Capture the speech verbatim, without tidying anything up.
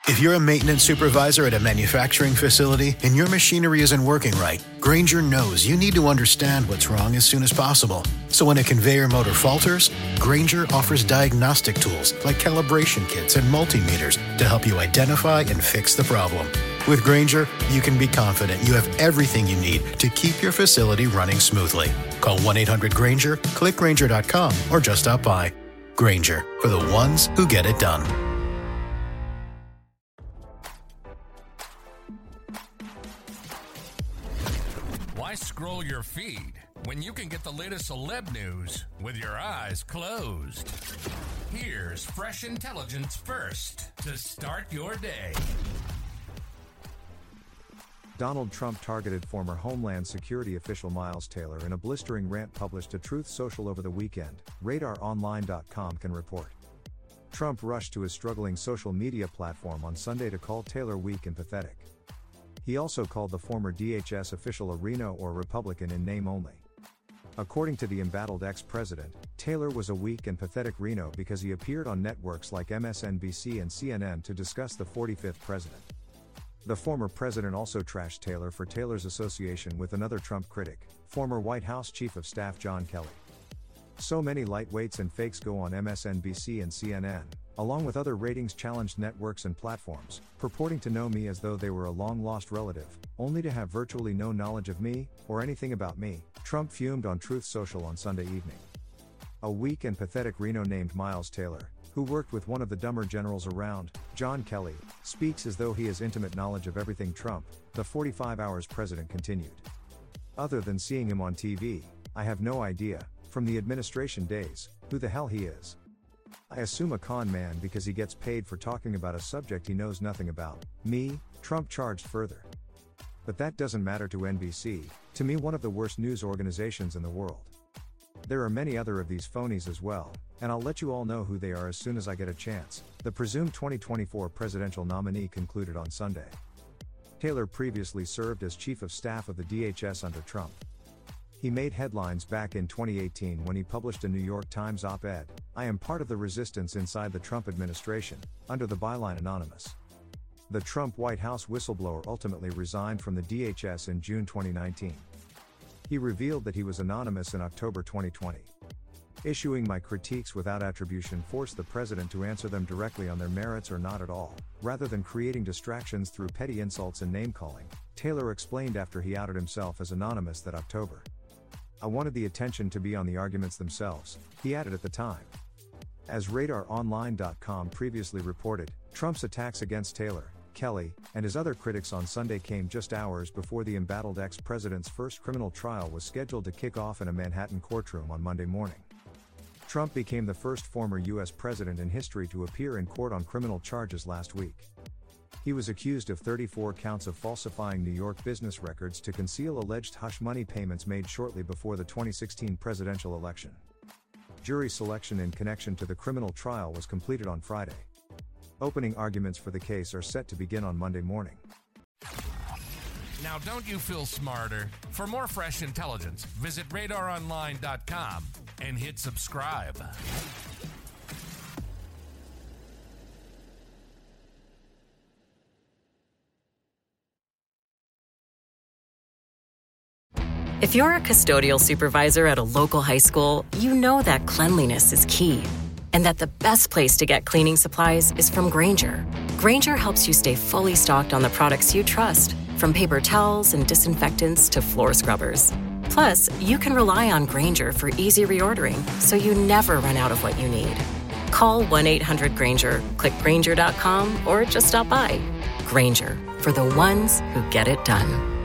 If you're a maintenance supervisor at a manufacturing facility and your machinery isn't working right, Grainger knows you need to understand what's wrong as soon as possible. So when a conveyor motor falters, Grainger offers diagnostic tools like calibration kits and multimeters to help you identify and fix the problem. With Grainger, you can be confident you have everything you need to keep your facility running smoothly. Call one eight hundred Grainger, click Grainger dot com, or just stop by. Grainger, for the ones who get it done. Why scroll your feed when you can get the latest celeb news with your eyes closed? Here's fresh intelligence first to start your day. Donald Trump targeted former Homeland Security official Miles Taylor in a blistering rant published to Truth Social over the weekend, radar online dot com can report. Trump rushed to his struggling social media platform on Sunday to call Taylor weak and pathetic. He also called the former D H S official a Rhino or Republican in name only. According to the embattled ex-president, Taylor was a weak and pathetic Rhino because he appeared on networks like M S N B C and C N N to discuss the forty-fifth president. The former president also trashed Taylor for Taylor's association with another Trump critic, former White House Chief of Staff John Kelly. So many lightweights and fakes go on M S N B C and C N N, along with other ratings-challenged networks and platforms, purporting to know me as though they were a long-lost relative, only to have virtually no knowledge of me, or anything about me, Trump fumed on Truth Social on Sunday evening. A weak and pathetic Rhino named Miles Taylor, who worked with one of the dumber generals around, John Kelly, speaks as though he has intimate knowledge of everything Trump, the forty-five hours president continued. Other than seeing him on T V, I have no idea, from the administration days, who the hell he is. I assume a con man because he gets paid for talking about a subject he knows nothing about, me, Trump charged further. But that doesn't matter to N B C, to me one of the worst news organizations in the world. There are many other of these phonies as well, and I'll let you all know who they are as soon as I get a chance, the presumed twenty twenty-four presidential nominee concluded on Sunday. Taylor previously served as chief of staff of the D H S under Trump. He made headlines back in twenty eighteen when he published a New York Times op-ed, "I am part of the resistance inside the Trump administration," under the byline Anonymous. The Trump White House whistleblower ultimately resigned from the D H S in June twenty nineteen. He revealed that he was anonymous in October twenty twenty. Issuing my critiques without attribution forced the president to answer them directly on their merits or not at all, rather than creating distractions through petty insults and name-calling, Taylor explained after he outed himself as anonymous that October. "I wanted the attention to be on the arguments themselves," he added at the time. As radar online dot com previously reported, Trump's attacks against Taylor, Kelly, and his other critics on Sunday came just hours before the embattled ex-president's first criminal trial was scheduled to kick off in a Manhattan courtroom on Monday morning. Trump became the first former U S president in history to appear in court on criminal charges last week. He was accused of thirty-four counts of falsifying New York business records to conceal alleged hush money payments made shortly before the twenty sixteen presidential election. Jury selection in connection to the criminal trial was completed on Friday. Opening arguments for the case are set to begin on Monday morning. Now, don't you feel smarter? For more fresh intelligence, visit radar online dot com and hit subscribe. If you're a custodial supervisor at a local high school, you know that cleanliness is key, and that the best place to get cleaning supplies is from Grainger. Grainger helps you stay fully stocked on the products you trust, from paper towels and disinfectants to floor scrubbers. Plus, you can rely on Grainger for easy reordering, so you never run out of what you need. Call one eight hundred Grainger, click Grainger dot com, or just stop by. Grainger, for the ones who get it done.